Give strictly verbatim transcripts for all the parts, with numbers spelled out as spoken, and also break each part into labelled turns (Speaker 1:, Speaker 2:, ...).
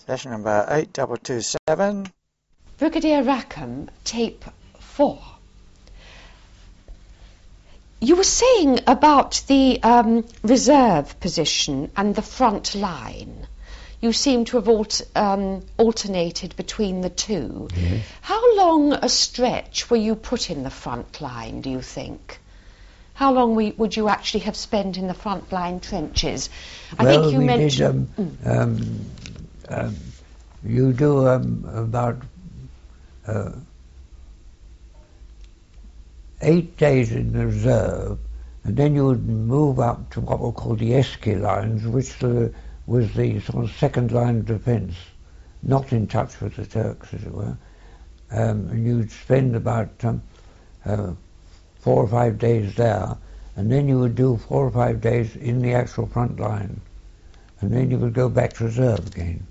Speaker 1: Session number eight double two seven.
Speaker 2: Brigadier Rackham, tape four. You were saying about the um, reserve position and the front line. You seem to have alt- um, alternated between the two.
Speaker 3: Yes.
Speaker 2: How long a stretch were you put in the front line, do you think? How long we, would you actually have spent in the front line trenches? I
Speaker 3: well,
Speaker 2: think you
Speaker 3: we
Speaker 2: mentioned...
Speaker 3: did, um,
Speaker 2: mm.
Speaker 3: um, um, you do um, about uh, eight days in the reserve, and then you would move up to what were called the Eski lines, which uh, was the sort of second line of defence, not in touch with the Turks, as it were. Um, and you'd spend about um, uh, four or five days there, and then you would do four or five days in the actual front line, and then you would go back to reserve again.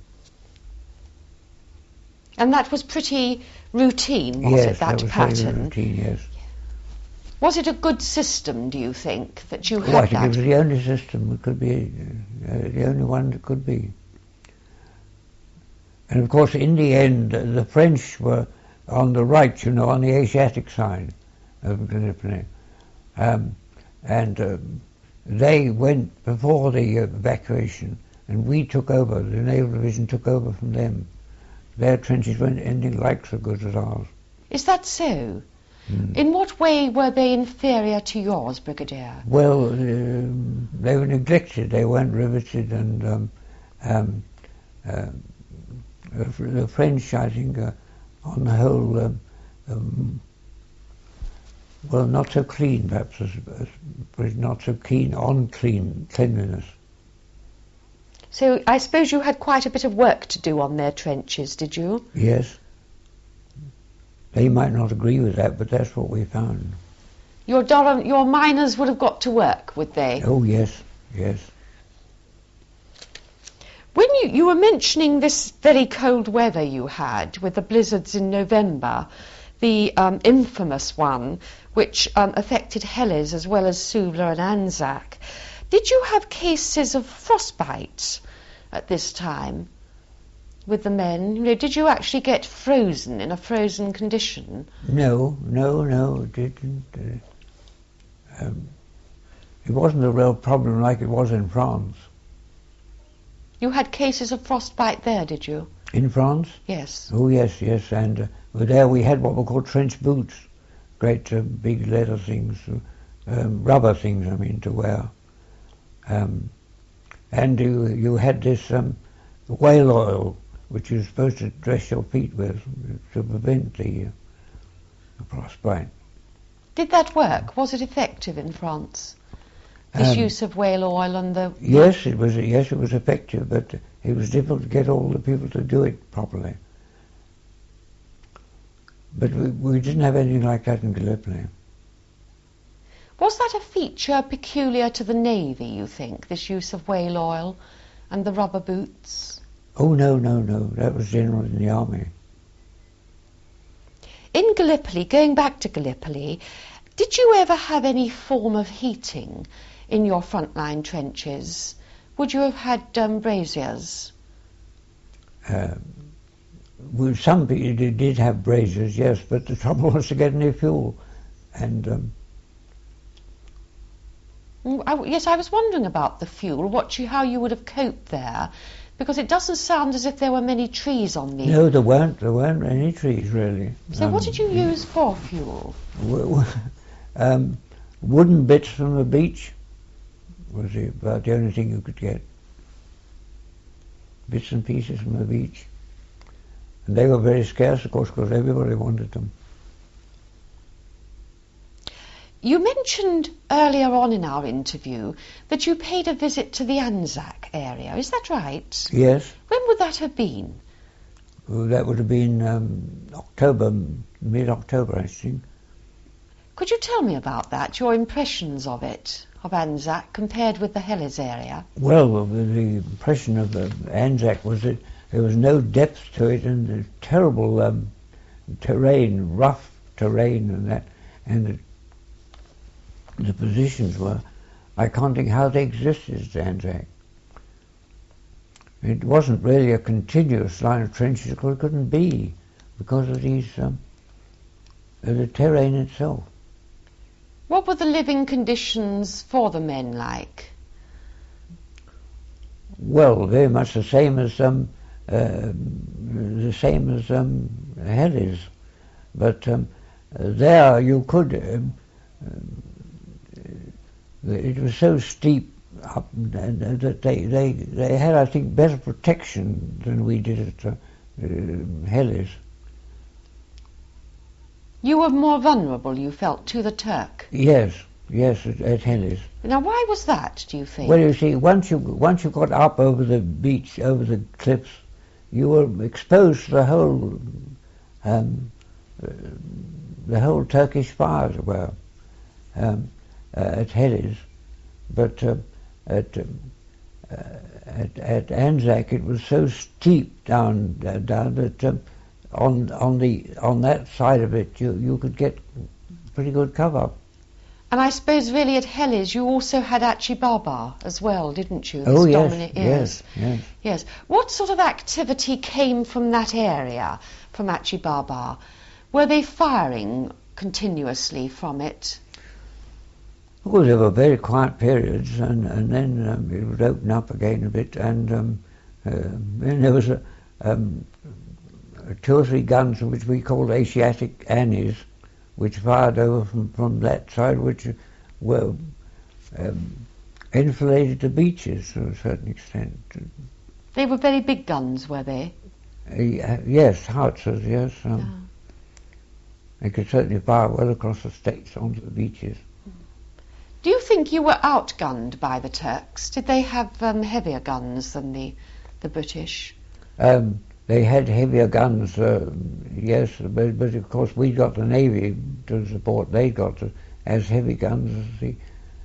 Speaker 2: And that was pretty routine, was
Speaker 3: yes,
Speaker 2: it, that,
Speaker 3: that was
Speaker 2: pattern?
Speaker 3: Very routine, yes.
Speaker 2: Was it a good system, do you think, that you
Speaker 3: Oh,
Speaker 2: had
Speaker 3: I think
Speaker 2: that?
Speaker 3: it was the only system that could be, uh, the only one that could be. And of course, in the end, uh, the French were on the right, you know, on the Asiatic side of Gallipoli. Um, and um, they went before the uh, evacuation, and we took over, the Naval Division took over from them. Their trenches weren't anything like so good as ours.
Speaker 2: Is that so?
Speaker 3: Mm.
Speaker 2: In what way were they inferior to yours, Brigadier?
Speaker 3: Well, um, they were neglected, they weren't riveted, and um, um, uh, the, the French, I think, uh, on the whole, um, um, well, not so clean, perhaps, as, as, but not so keen on clean cleanliness.
Speaker 2: So I suppose you had quite a bit of work to do on their trenches, did you?
Speaker 3: Yes. They might not agree with that, but that's what we found.
Speaker 2: Your Durham, your miners would have got to work, would they?
Speaker 3: Oh, yes, yes.
Speaker 2: When you, you were mentioning this very cold weather you had with the blizzards in November, the um, infamous one, which um, affected Helles as well as Suvla and Anzac, did you have cases of frostbite at this time with the men? You know, did you actually get frozen in a frozen condition?
Speaker 3: No, no, no, it didn't. Uh, um, it wasn't a real problem like it was in France.
Speaker 2: You had cases of frostbite there, did you?
Speaker 3: In France?
Speaker 2: Yes.
Speaker 3: Oh, yes, yes, and uh, there we had what were called trench boots, great uh, big leather things, um, rubber things, I mean, to wear. Um, and you, you had this um, whale oil, which you're supposed to dress your feet with to prevent the, uh, the frostbite.
Speaker 2: Did that work? Was it effective in France? This
Speaker 3: Um,
Speaker 2: use of whale oil and the...
Speaker 3: Yes, it was. Yes, it was effective, but it was difficult to get all the people to do it properly. But we, we didn't have anything like that in Gallipoli.
Speaker 2: Was that a feature peculiar to the Navy, you think, this use of whale oil and the rubber boots?
Speaker 3: Oh, no, no, no. That was general in the army.
Speaker 2: In Gallipoli, going back to Gallipoli, did you ever have any form of heating in your frontline trenches? Would you have had um, braziers?
Speaker 3: Uh, well, some people did, did have braziers, yes, but the trouble was to get any fuel. And... Um,
Speaker 2: I, yes, I was wondering about the fuel, what you, how you would have coped there, because it doesn't sound as if there were many trees on the...
Speaker 3: No, there weren't. There weren't any trees, really.
Speaker 2: So
Speaker 3: um,
Speaker 2: what did you use for fuel?
Speaker 3: W- w- um, wooden bits from the beach was the, about the only thing you could get. Bits and pieces from the beach. And they were very scarce, of course, because everybody wanted them.
Speaker 2: You mentioned earlier on in our interview that you paid a visit to the Anzac area. Is that right?
Speaker 3: Yes.
Speaker 2: When would that have been?
Speaker 3: Well, that would have been um, October, mid-October, I think.
Speaker 2: Could you tell me about that, your impressions of it, of Anzac, compared with the Helles area?
Speaker 3: Well, the impression of the Anzac was that there was no depth to it, and the terrible um, terrain, rough terrain and that, and the The positions were, I can't think how they existed, the Anzac. It wasn't really a continuous line of trenches, because it couldn't be, because of these, um, of the terrain itself.
Speaker 2: What were the living conditions for the men like?
Speaker 3: Well, very much the same as um, uh, the same as um, Helles, but um, there you could. Um, uh, it was so steep up that they, they they had, I think, better protection than we did at uh, uh, Helles.
Speaker 2: You were more vulnerable, you felt, to the Turk.
Speaker 3: Yes, yes, at, at Helles.
Speaker 2: Now, why was that, do you think?
Speaker 3: Well, you see, once you once you got up over the beach, over the cliffs, you were exposed to the whole um, uh, the whole Turkish fires were um, uh, at Helles, but uh, at, um, uh, at at Anzac it was so steep down uh, down that um, on on the on that side of it you you could get pretty good cover.
Speaker 2: And I suppose really at Helles you also had Achi Baba as well, didn't you?
Speaker 3: Oh
Speaker 2: This
Speaker 3: yes,
Speaker 2: domini-
Speaker 3: yes, yes.
Speaker 2: Yes. What sort of activity came from that area, from Achi Baba? Were they firing continuously from it?
Speaker 3: Well, there were very quiet periods, and, and then um, it would open up again a bit, and um, uh, then there was a, um, two or three guns which we called Asiatic Annies, which fired over from, from that side, which were um, enfiladed the beaches to a certain extent.
Speaker 2: They were very big guns, were they?
Speaker 3: Uh, yes, howitzers, yes. Um,
Speaker 2: Yeah.
Speaker 3: They could certainly fire well across the states onto the beaches.
Speaker 2: Do you think you were outgunned by the Turks? Did they have um, heavier guns than the, the British?
Speaker 3: Um, they had heavier guns, uh, yes, but, but of course we got the Navy to support. They got to, as heavy guns as the,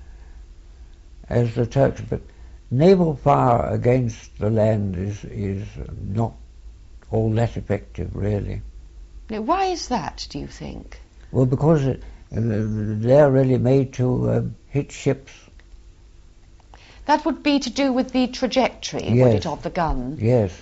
Speaker 3: as the Turks. But naval fire against the land is, is not all that effective, really.
Speaker 2: Now, why is that, do you think?
Speaker 3: Well, because it, uh, they're really made to uh, hit ships.
Speaker 2: That would be to do with the trajectory, would
Speaker 3: Yes.
Speaker 2: it, of the gun?
Speaker 3: Yes.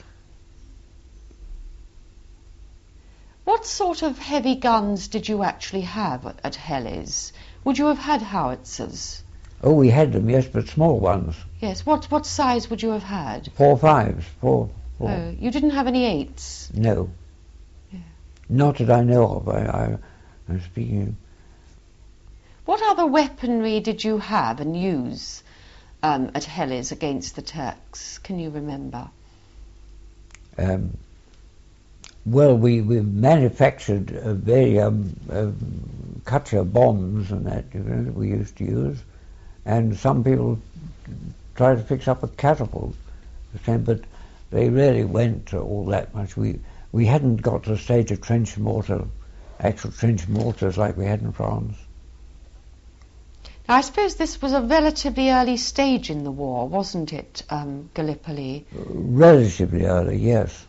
Speaker 2: What sort of heavy guns did you actually have at, at Helles? Would you have had howitzers?
Speaker 3: Oh, we had them, yes, but small ones.
Speaker 2: Yes. What what size would you have had?
Speaker 3: Four fives, four, four.
Speaker 2: Oh, you didn't have any eights?
Speaker 3: No.
Speaker 2: Yeah.
Speaker 3: Not that I know of. I, I, I'm speaking.
Speaker 2: What other weaponry did you have and use um, at Helles against the Turks? Can you remember?
Speaker 3: Um, well, we, we manufactured a very um, um, Kutcher bombs and that, you know, that we used to use, and some people tried to fix up a catapult, but they really went all that much. We we hadn't got to the stage of trench mortar, actual trench mortars like we had in France.
Speaker 2: Now, I suppose this was a relatively early stage in the war, wasn't it, um, Gallipoli?
Speaker 3: Relatively early, yes.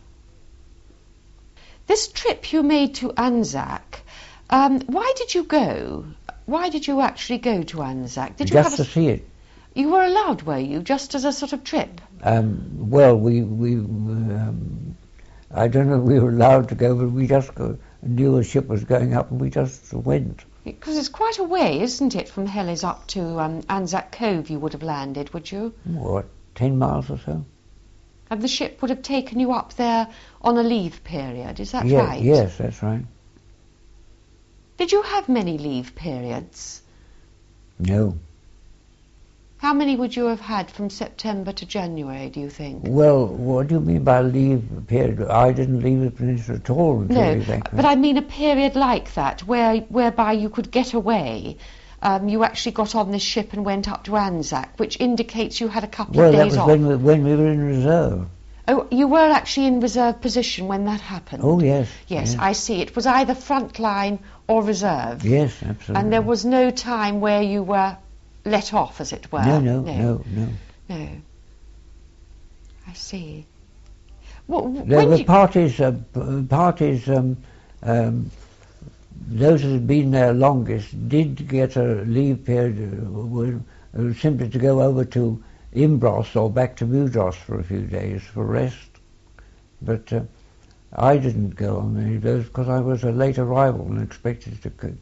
Speaker 2: This trip you made to Anzac, um, why did you go? Why did you actually go to Anzac? Did you
Speaker 3: Just
Speaker 2: have a,
Speaker 3: to see it.
Speaker 2: You were allowed, were you, just as a sort of trip?
Speaker 3: Um, well, we, we um, I don't know if we were allowed to go, but we just go, knew a ship was going up and we just went.
Speaker 2: Because it's quite a way, isn't it, from Helles up to um, Anzac Cove you would have landed, would you?
Speaker 3: What, ten miles or so?
Speaker 2: And the ship would have taken you up there on a leave period, is that
Speaker 3: Yeah,
Speaker 2: right?
Speaker 3: yes, that's right.
Speaker 2: Did you have many leave periods?
Speaker 3: No.
Speaker 2: How many would you have had from September to January, do you think?
Speaker 3: Well, what do you mean by leave period? I didn't leave the peninsula at all until
Speaker 2: No,
Speaker 3: we went.
Speaker 2: but I mean a period like that, where whereby you could get away. Um, you actually got on this ship and went up to Anzac, which indicates you had a couple
Speaker 3: Well,
Speaker 2: of
Speaker 3: that
Speaker 2: days
Speaker 3: was
Speaker 2: off.
Speaker 3: when we, when we were in reserve.
Speaker 2: Oh, you were actually in reserve position when that happened?
Speaker 3: Oh, yes.
Speaker 2: Yes, I see. It was either front line or reserve.
Speaker 3: Yes, absolutely.
Speaker 2: And there was no time where you were let off, as it were?
Speaker 3: No, no, no, no.
Speaker 2: No. I see. Well,
Speaker 3: There
Speaker 2: when
Speaker 3: were
Speaker 2: you...
Speaker 3: parties, uh, p- parties, um, um, those that had been there longest did get a leave period, uh, were, uh, simply to go over to Imbros or back to Mudros for a few days for rest. But uh, I didn't go on any of those because I was a late arrival and expected to co-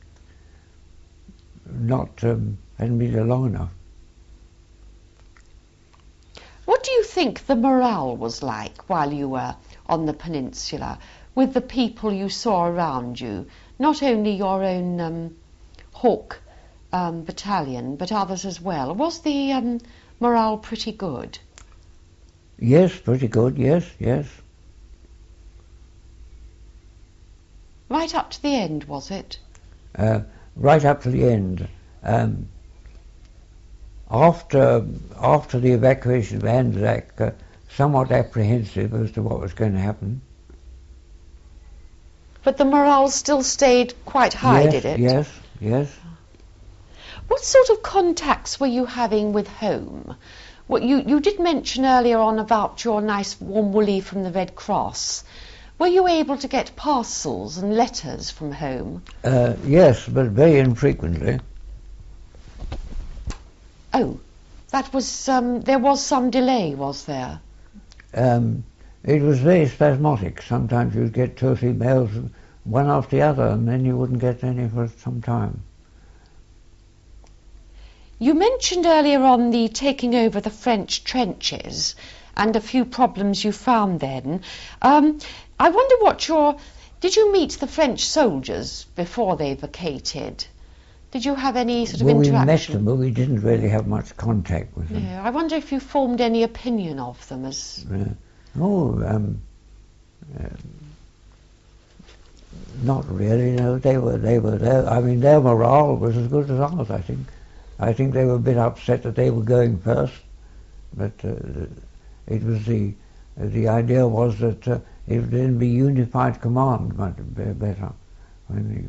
Speaker 3: not, um, hadn't been there long enough.
Speaker 2: What do you think the morale was like while you were on the peninsula, with the people you saw around you, not only your own um, Hawk um, battalion, but others as well? Was the um, morale pretty good?
Speaker 3: Yes, pretty good, yes, yes.
Speaker 2: Right up to the end, was it?
Speaker 3: Uh, right up to the end. Um, after after the evacuation of Anzac, uh, somewhat apprehensive as to what was going to happen.
Speaker 2: But the morale still stayed quite high,
Speaker 3: yes,
Speaker 2: did it?
Speaker 3: Yes, yes.
Speaker 2: What sort of contacts were you having with home? What you, you did mention earlier on about your nice warm woolly from the Red Cross. Were you able to get parcels and letters from home?
Speaker 3: Uh, yes, but very infrequently.
Speaker 2: Oh, that was, um, there was some delay, was there?
Speaker 3: Um, it was very spasmodic. Sometimes you'd get two or three mails, one after the other, and then you wouldn't get any for some time.
Speaker 2: You mentioned earlier on the taking over the French trenches and a few problems you found then. Um, I wonder what your... Did you meet the French soldiers before they vacated? Did you have any sort of
Speaker 3: well,
Speaker 2: interaction?
Speaker 3: We met them, but we didn't really have much contact with them.
Speaker 2: No, I wonder if you formed any opinion of them as...
Speaker 3: Uh, oh, um, uh, not really, no. They were, they were there. I mean, their morale was as good as ours, I think. I think they were a bit upset that they were going first, but uh, it was the the idea was that uh, it would then be unified command much better. When you...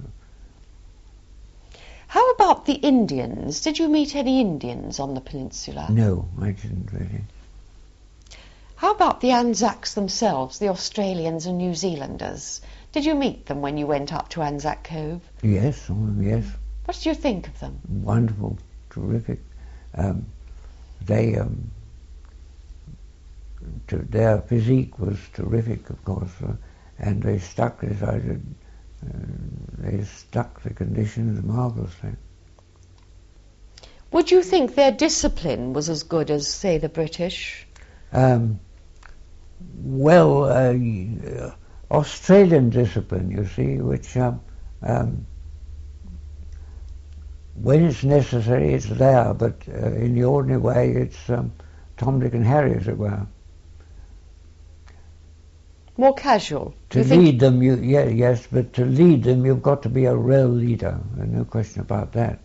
Speaker 2: How about the Indians? Did you meet any Indians on the peninsula?
Speaker 3: No, I didn't really.
Speaker 2: How about the Anzacs themselves, the Australians and New Zealanders? Did you meet them when you went up to Anzac Cove?
Speaker 3: Yes, oh, yes.
Speaker 2: What did you think of them?
Speaker 3: Wonderful, terrific. Um, they, um, to, their physique was terrific, of course, uh, and they stuck, as I did, uh, they stuck the conditions marvellously.
Speaker 2: Would you think their discipline was as good as, say, the British?
Speaker 3: Um, well, uh, Australian discipline, you see, which um, um, when it's necessary, it's there, but uh, in the ordinary way, it's um, Tom, Dick and Harry, as it were.
Speaker 2: More casual?
Speaker 3: To
Speaker 2: you think?
Speaker 3: lead them, you, yeah, yes, but to lead them, you've got to be a real leader, no question about that.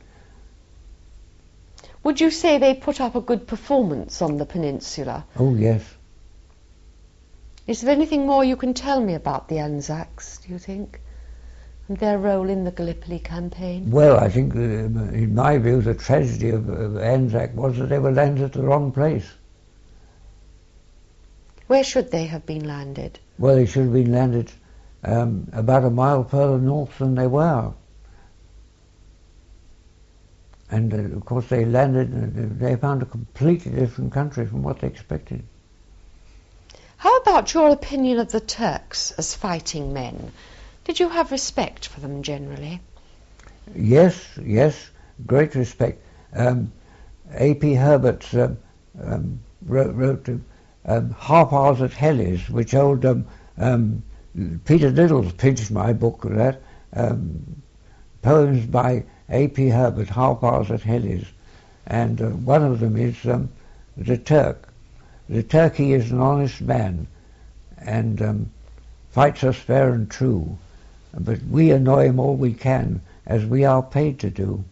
Speaker 2: Would you say they put up a good performance on the peninsula?
Speaker 3: Oh, yes.
Speaker 2: Is there anything more you can tell me about the Anzacs, do you think, and their role in the Gallipoli campaign?
Speaker 3: Well, I think, uh, in my view, the tragedy of, of Anzac was that they were landed at the wrong place.
Speaker 2: Where should they have been landed?
Speaker 3: Well, they should have been landed um, about a mile further north than they were. And, uh, of course, they landed, uh, they found a completely different country from what they expected.
Speaker 2: How about your opinion of the Turks as fighting men? Did you have respect for them generally?
Speaker 3: Yes, yes, great respect. Um, A P Herbert um, um, wrote, wrote um, Half Hours at Helles, which old um, um, Peter Little's pinched my book with that. Um, poems by A P Herbert, Half Hours at Helles. And uh, one of them is um, The Turk. The Turkey is an honest man and um, fights us fair and true, but we annoy him all we can, as we are paid to do.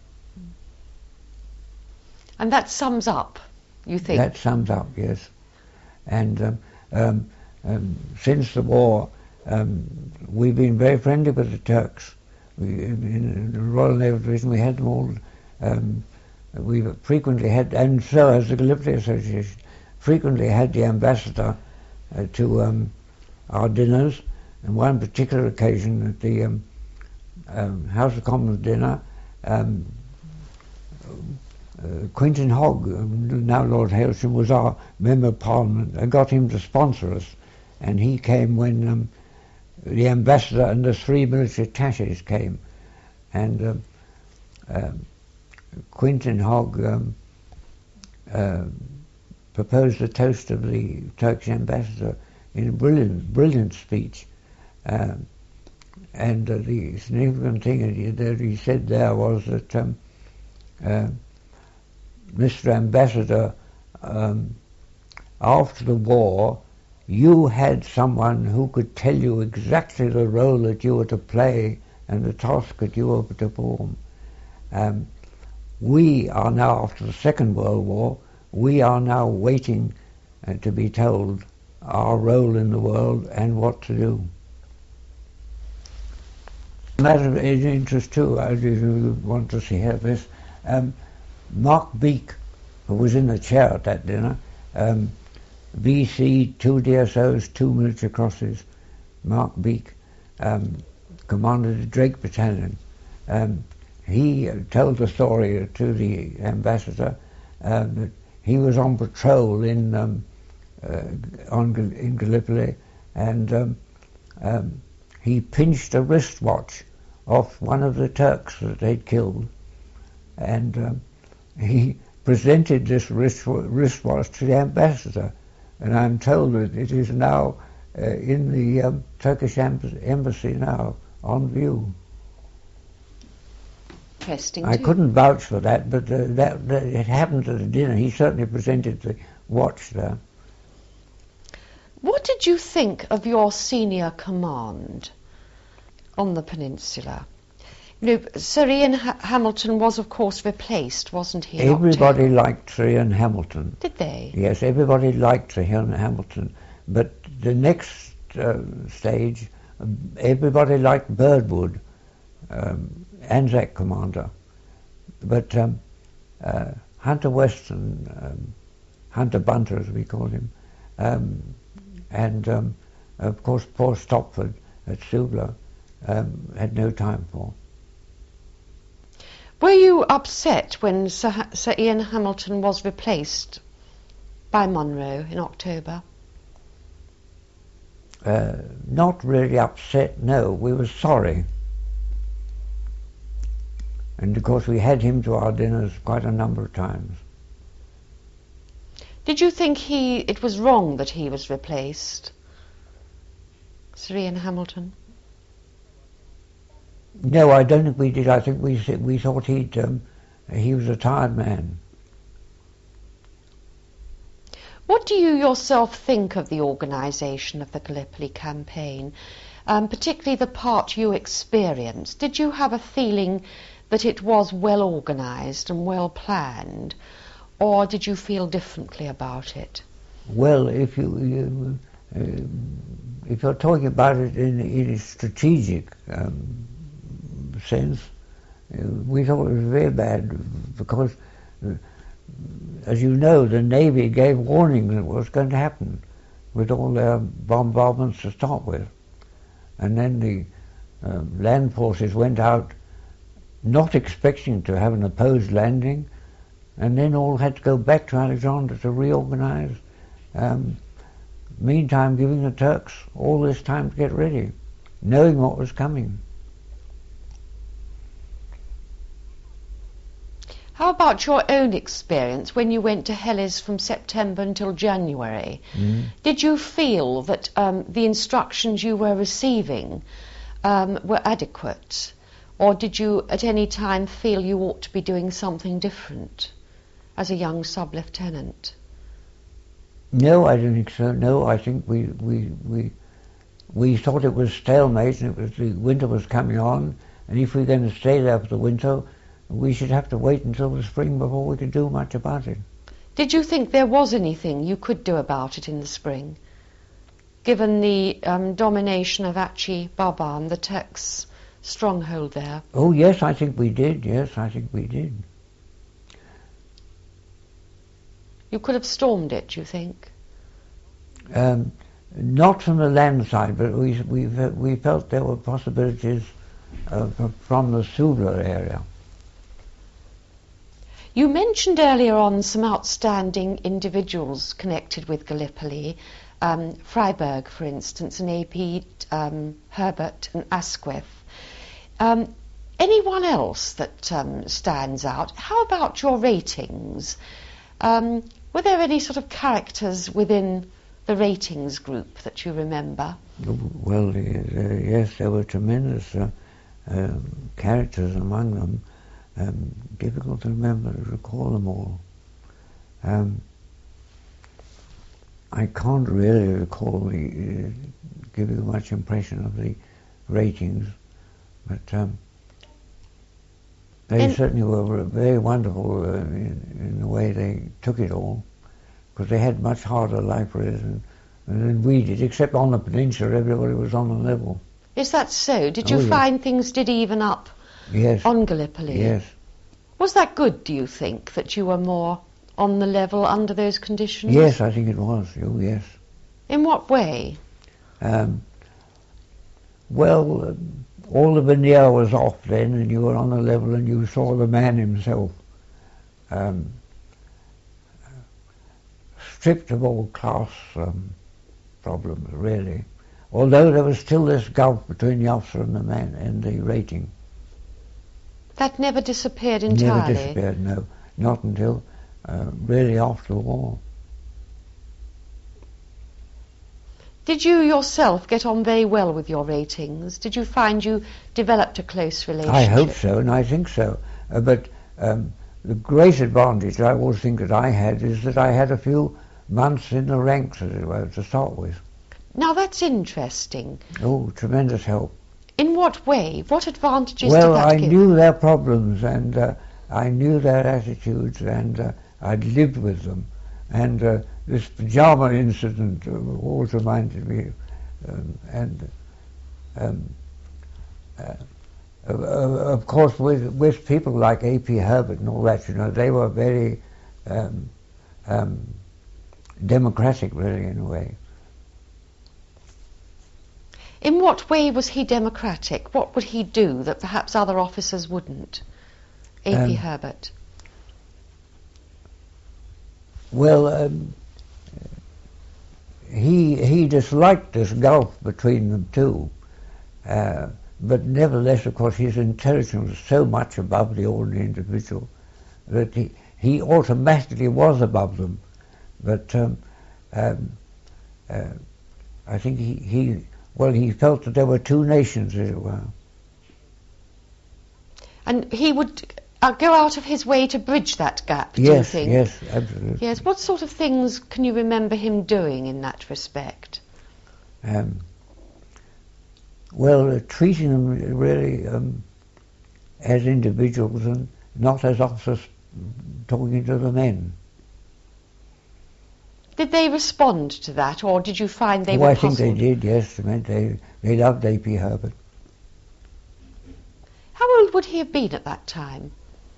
Speaker 2: And that sums up, you think?
Speaker 3: That sums up, yes. And um, um, um, since the war, um, we've been very friendly with the Turks. We, in the Royal Naval Division, we had them all. Um, we've frequently had, and so has the Gallipoli Association, frequently had the ambassador uh, to um, our dinners. And one particular occasion at the um, um, House of Commons dinner, um, uh, Quintin Hogg, um, now Lord Hailsham, was our Member of Parliament. I got him to sponsor us, and he came when um, the ambassador and the three military attaches came. And um, uh, Quintin Hogg um, uh, proposed a toast of the Turkish ambassador in a brilliant, brilliant speech. Um, and uh, the significant thing that he said there was that um, uh, Mister Ambassador, um, after the war, you had someone who could tell you exactly the role that you were to play and the task that you were to perform. Um, we are now, after the Second World War, we are now waiting uh, to be told our role in the world and what to do. Matter of interest too, I do want to see this. Um, Mark Beek, who was in the chair at that dinner, um, V C, two D S Os, two military crosses. Mark Beek um, commanded the Drake Battalion. Um, he uh, told the story to the ambassador um, that he was on patrol in um, uh, on in Gallipoli, and um, um, he pinched a wristwatch off one of the Turks that they'd killed, and um, he presented this wrist, wristwatch to the ambassador, and I'm told that it is now uh, in the um, Turkish embassy now, on view.
Speaker 2: Interesting.
Speaker 3: I
Speaker 2: too.
Speaker 3: couldn't vouch for that, but uh, that, that it happened at the dinner. He certainly presented the watch there.
Speaker 2: What did you think of your senior command on the peninsula? You know, Sir Ian ha- Hamilton was, of course, replaced, wasn't he? in
Speaker 3: Everybody
Speaker 2: October?
Speaker 3: liked Sir Ian Hamilton.
Speaker 2: Did they?
Speaker 3: Yes, everybody liked Sir Ian Hamilton. But the next uh, stage, um, everybody liked Birdwood, um, Anzac commander. But um, uh, Hunter Weston, um, Hunter Bunter as we called him, um, and um, of course poor Stopford at Suvla, um, had no time for.
Speaker 2: Were you upset when Sir, ha- Sir Ian Hamilton was replaced by Munro in October?
Speaker 3: Uh, not really upset, no. We were sorry. And of course we had him to our dinners quite a number of times.
Speaker 2: Did you think he it was wrong that he was replaced, Sir Ian Hamilton?
Speaker 3: No, I don't think we did. I think we we thought he'd um, he was a tired man.
Speaker 2: What do you yourself think of the organisation of the Gallipoli campaign, um, particularly the part you experienced? Did you have a feeling that it was well organised and well planned, or did you feel differently about it?
Speaker 3: Well, if you, you uh, if you're talking about it in, in a strategic um, sense, uh, we thought it was very bad because, uh, as you know, the Navy gave warning that it was going to happen with all their bombardments to start with, and then the uh, land forces went out not expecting to have an opposed landing, and then all had to go back to Alexandria to reorganize. Um, meantime, giving the Turks all this time to get ready, knowing what was coming.
Speaker 2: How about your own experience when you went to Helles from September until January?
Speaker 3: Mm.
Speaker 2: Did you feel that um, the instructions you were receiving um, were adequate? Or did you at any time feel you ought to be doing something different as a young sub-lieutenant?
Speaker 3: No, I don't think so. No, I think we we we we thought it was stalemate, and it was the winter was coming on, and if we were going to stay there for the winter, we should have to wait until the spring before we could do much about it.
Speaker 2: Did you think there was anything you could do about it in the spring, given the um, domination of Achi Baban, the Turks' stronghold there?
Speaker 3: Oh yes, I think we did. Yes, I think we did.
Speaker 2: You could have stormed it, you think?
Speaker 3: Um, not from the land side, but we we we felt there were possibilities uh, from the Suvla area.
Speaker 2: You mentioned earlier on some outstanding individuals connected with Gallipoli, um, Freiberg, for instance, and A P Um, Herbert and Asquith. Um, anyone else that um, stands out? How about your ratings? Um, were there any sort of characters within the ratings group that you remember?
Speaker 3: Well, uh, yes, there were tremendous uh, uh, characters among them. Um, difficult to remember, to recall them all. Um, I can't really recall the, uh, give you much impression of the ratings, but um, they
Speaker 2: and
Speaker 3: certainly were very wonderful uh, in, in the way they took it all, because they had much harder libraries than, than we did, except on the peninsula everybody was on the level.
Speaker 2: Is that so? Did you
Speaker 3: Oh, yes.
Speaker 2: find things did even up
Speaker 3: Yes.
Speaker 2: on Gallipoli?
Speaker 3: Yes.
Speaker 2: Was that good, do you think, that you were more on the level under those conditions?
Speaker 3: Yes, I think it was. Oh, yes.
Speaker 2: In what way?
Speaker 3: Um, well, uh, all the veneer was off then, and you were on the level, and you saw the man himself, um, stripped of all class um, problems, really. Although there was still this gulf between the officer and the man and the rating.
Speaker 2: That never disappeared entirely?
Speaker 3: Never disappeared, no. Not until uh, really after the war.
Speaker 2: Did you yourself get on very well with your ratings? Did you find you developed a close relationship?
Speaker 3: I hope so, and I think so. Uh, but um, the great advantage I always think that I had is that I had a few months in the ranks, as it were, to start with.
Speaker 2: Now that's interesting.
Speaker 3: Oh, tremendous help.
Speaker 2: In what way? What advantages
Speaker 3: Well,
Speaker 2: did that
Speaker 3: I
Speaker 2: give?
Speaker 3: knew their problems, and uh, I knew their attitudes, and uh, I'd lived with them. And uh, this pyjama incident uh, always reminded me, um, and um, uh, of, of course with, with people like A P Herbert and all that, you know, they were very um, um, democratic, really, in a way.
Speaker 2: In what way was he democratic? What would he do that perhaps other officers wouldn't? A P
Speaker 3: Um,
Speaker 2: Herbert.
Speaker 3: Well, um, he he disliked this gulf between them two, uh, but nevertheless, of course, his intelligence was so much above the ordinary individual that he, he automatically was above them. But um, um, uh, I think he, he, well, he felt that there were two nations, as it were.
Speaker 2: And he would uh, go out of his way to bridge that gap, do you
Speaker 3: Yes,
Speaker 2: think?
Speaker 3: yes, absolutely.
Speaker 2: Yes. What sort of things can you remember him doing in that respect?
Speaker 3: Um, well, uh, treating them really um, as individuals and not as officers talking to the men.
Speaker 2: Did they respond to that, or did you find they
Speaker 3: oh,
Speaker 2: were
Speaker 3: I
Speaker 2: puzzled?
Speaker 3: think they did, yes. They, they loved A P Herbert.
Speaker 2: How old would he have been at that time?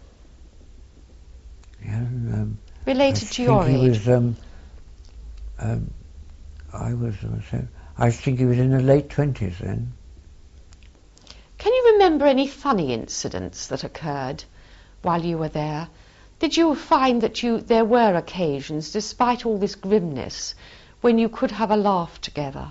Speaker 3: Yeah, um,
Speaker 2: Related
Speaker 3: I
Speaker 2: to your
Speaker 3: think he
Speaker 2: age?
Speaker 3: was, um, um, I was, uh, I think he was in the late twenties then.
Speaker 2: Can you remember any funny incidents that occurred while you were there? Did you find that you there were occasions, despite all this grimness, when you could have a laugh together?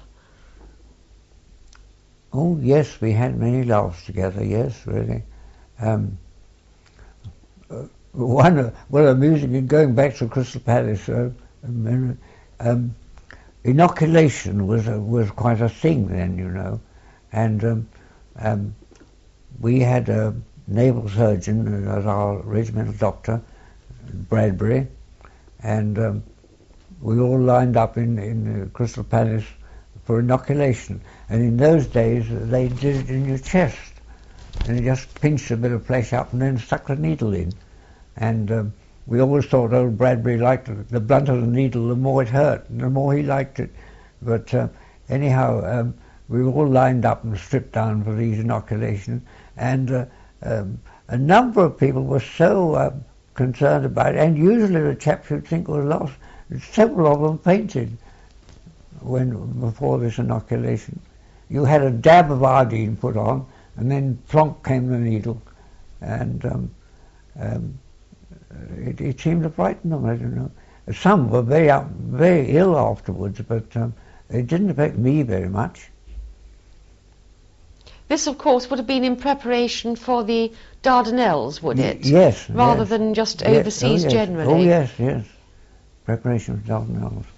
Speaker 3: Oh, yes, we had many laughs together, yes, really. Um, uh, one, uh, well, amusing, going back to Crystal Palace, uh, um, inoculation was a, was quite a thing then, you know, and um, um, we had a naval surgeon as our regimental doctor, Bradbury, and um, we all lined up in, in uh, Crystal Palace for inoculation. And in those days, they did it in your chest, and you just pinched a bit of flesh up and then stuck the needle in. And um, we always thought old Bradbury liked it. The blunter the needle, the more it hurt, and the more he liked it. But uh, anyhow, um, we were all lined up and stripped down for these inoculations, and uh, um, a number of people were so uh, concerned about it, and usually the chaps you'd think were lost, several of them fainted when before this inoculation. You had a dab of iodine put on, and then plonk came the needle, and um, um, it, it seemed to frighten them, I don't know. Some were very, uh, very ill afterwards, but um, it didn't affect me very much.
Speaker 2: This, of course, would have been in preparation for the Dardanelles, would it?
Speaker 3: Y yes.
Speaker 2: Rather
Speaker 3: yes.
Speaker 2: than just
Speaker 3: Yes.
Speaker 2: overseas
Speaker 3: oh, yes.
Speaker 2: generally?
Speaker 3: Oh, yes, yes. Preparation for Dardanelles.